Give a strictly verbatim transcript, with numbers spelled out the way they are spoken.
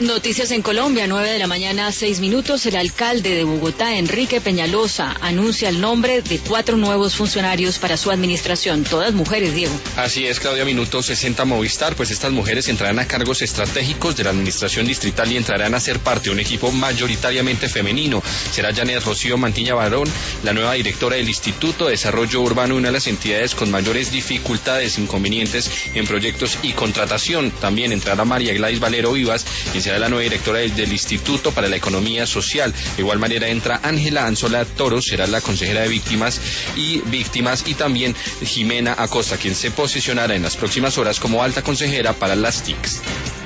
Noticias en Colombia, nueve de la mañana, seis minutos. El alcalde de Bogotá, Enrique Peñalosa, anuncia el nombre de cuatro nuevos funcionarios para su administración, todas mujeres, Diego. Así es, Claudia, minuto sesenta Movistar, pues estas mujeres entrarán a cargos estratégicos de la administración distrital y entrarán a ser parte de un equipo mayoritariamente femenino. Será Janet Rocío Mantilla Barón, la nueva directora del Instituto de Desarrollo Urbano, una de las entidades con mayores dificultades, inconvenientes en proyectos y contratación. También entrará María Gladys Valero Vivas, quien será la nueva directora del, del Instituto para la Economía Social. De igual manera entra Ángela Anzola Toro, será la consejera de víctimas y víctimas, y también Jimena Acosta, quien se posicionará en las próximas horas como alta consejera para las T I Cs.